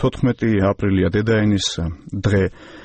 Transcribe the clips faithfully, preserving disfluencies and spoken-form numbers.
თოთხმეტი აპრილია დედაენის დღე.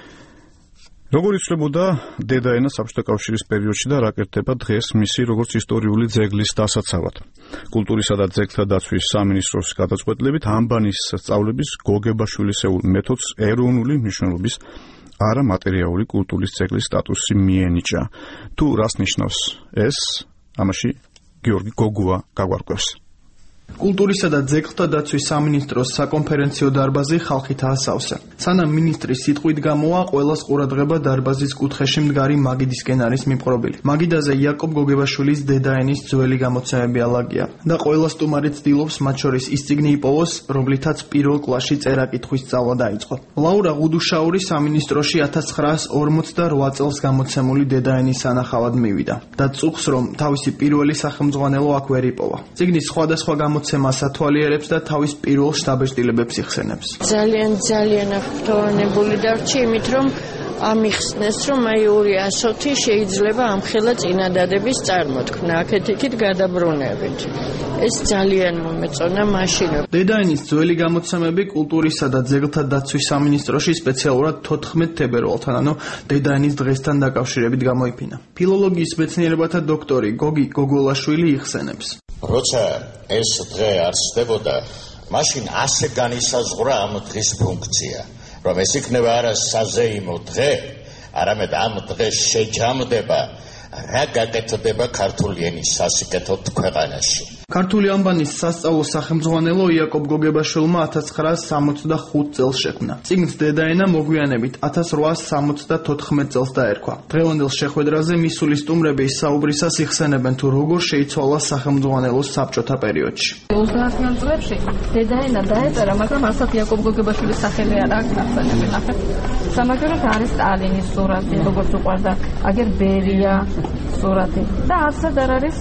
როგორ იცვლებოდა დედაენა საბჭოთა კავშირის პერიოდში და რა კეთდება დღეს მისი როგორც ისტორიული ძეგლის დასაცავად. კულტურისა და ძეგლთა დაცვის სამინისტროს გადაწყვეტილებით ანბანის სწავლების გოგებაშვილისეულ მეთოდს ეროვნული მნიშვნელობის არამატერიალური კულტურის ძეგლის სტატუსი მიენიჭა. თუ რას ნიშნავს ეს, ამაში გიორგი გოგუა გაგვარკვევს. კულტურისა და ძეგლთა დაცვის სამინისტროს საკონფერენციო დარბაზი ხალხით აასავსე. სანამ მინისტრის სიტყვით გამოვა, ყველას ყურადღება დარბაზის კუთხეში მდგარი მაგიდისკენ არის მიპყრობილი. მაგიდაზე იაკობ გოგებაშვილის დედაენის ძველი გამოცემები ალაგია და ყველა სტუმარი ცდილობს მათ შორის ის წიგნი იპოვოს, რომლითაც პირველ კლასში წერა-კითხვის სწავლა დაიწყო. ლაურა ღუდუშაური სამინისტროში ათას ცხრაას ორმოცდარვა წელს გამოცემული დედაენის სანახავად მივიდა და წუხს, რომ თავისი პირველი სახელმძღვანელო აქ ვერ იპოვა. წიგნის სხვადასხვა გამოცემას ათვალიერებს და თავის პირველ შთაბეჭდილებებს იხსენებს. ძალიან ძალიან აღფრთოვანებული დარჩი, იმით რომ ამიხსნეს, რომ აი ორი ასოთი შეიძლება ამხელა წინადადების წარმოთქმნა, აქეთ-იქით გადაბრუნებით. ეს ძალიან მომეწონა მაშინ. დედაენის ძველი გამოცემები კულტურისა და ძეგლთა დაცვის სამინისტროში სპეციალურად თოთხმეტ თებერვალთან, ანუ დედაენის დღესთან დაკავშირებით გამოიფინა. ფილოლოგიის მეცნიერებათა დოქტორი გოგი გოგოლაშვილი იხსენებს. როცა ეს დღე არსებობდა, მაშინ ასე განისაზღვრა ამ დღის ფუნქცია, რომ ეს იქნება არა საზეიმო დღე, არამედ ამ დღეს შეჯამდება რა გაკეთდება ქართული ენის სასიკეთოდ ქვეყანაში. ქართული ანბანის სასწავლო სახელმძღვანელო იაკობ გოგებაშვილმა ათას ცხრაას სამოცდახუთ წელს შექმნა. წიგნს დედაენა მოგვიანებით ათას რვაას სამოცდათოთხმეტ წელს დაერქვა. დღევანდელ შეხვედრაზე მისული სტუმრები საუბრისას იხსენებენ თუ როგორ შეიცვალა სახელმძღვანელოს საბჭოთა პერიოდში. ოცდაათიან წლებში დედაენა დაეწერა, მაგრამ ასათ იაკობ გოგებაშვილის სახელი არ აქვს ნახსენები. ნახეთ. სამაგეროთ არის სტალინის სურათი, როგორც უყვარდა, აგერ ბერია სურათი და ასად არ არის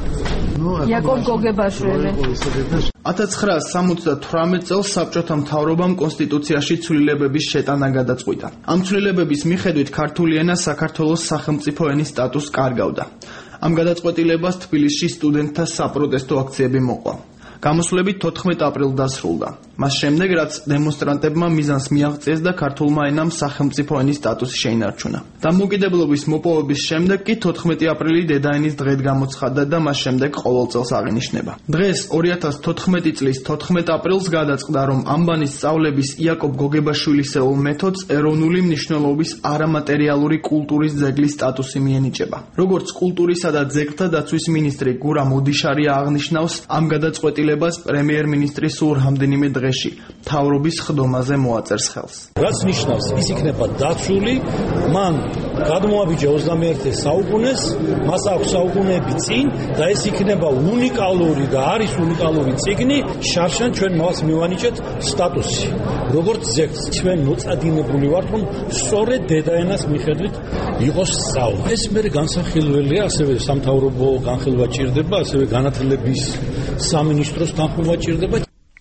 იაკობ გოგებაშვილი. ათას ცხრაას სამოცდათვრამეტ წელს საბჭოთა მთავრობამ კონსტიტუციაში ცვლილებების შეტანა გადაწყვიტა. ამ ცვლილებების მიხედვით ქართული ენა საქართველოს სახელმწიფო ენის სტატუსს კარგავდა. ამ გადაწყვეტილებას თბილისში სტუდენტთა საპროტესტო აქციები მოყვა. გამოსვლებით თოთხმეტ აპრილს დასრულდა. მას შემდეგ, რაც დემონსტრანტებმა მიზანს მიაღწიეს და ქართულმა ენამ სახელმწიფო ენის სტატუსი შეინარჩუნა. დამოუკიდებლობის მოპოვების შემდეგ კი თოთხმეტი აპრილი დედაენის დღედ გამოცხადდა და მას შემდეგ ყოველ წელს აღინიშნება. დღეს ორი ათას თოთხმეტი წლის თოთხმეტ აპრილს გადაწყდა, რომ ანბანის სწავლების იაკობ გოგებაშვილისეულ მეთოდს ეროვნული მნიშვნელობის არამატერიალური კულტურის ძეგლის სტატუსი მიენიჭება. როგორც კულტურისა და ძეგლთა დაცვის მინისტრი გურამ ოდიშარია აღნიშნავს, ამ გადაწყვეტილებას პრემიერ-მინისტრი სულ რამდენიმე დღეში მთავრობის ხდომაზე მოაწერს ხელს. რაც ნიშნავს, ის იქნება დაცული, მან გადმოაბიჯა ოცდამეერთე საუკუნეს, მას აქვს საუკუნეები წინ და ეს იქნება უნიკალური და არის უნიკალური წიგნი, შარშან ჩვენ მას მივანიჭეთ სტატუსი. როგორც ძეგლს, ჩვენ მოწადინებული ვართ, რომ სწორედ დედაენას მიხედვით იყოს სწავლა. ეს მე განსახილველია, ასევე სამთავრობო განხილვა ჭირდება, ასევე განათლების სამინისტროს განხილვა ჭირდება.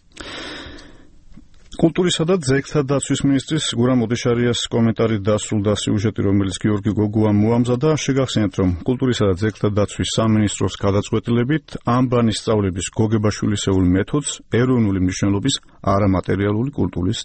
კულტურისა და ძეგლთა დაცვის მინისტრის გურამ ოდიშარიას კომენტარით დასრულდა სიუჟეტი, რომელიც გიორგი გოგუამ მოამზადა. შეგახსენებთ, რომ კულტურისა და ძეგლთა დაცვის სამინისტროს გადაწყვეტილებით ანბანის სწავლების გოგებაშვილისეულ მეთოდს ეროვნული მნიშვნელობის არამატერიალური კულტურის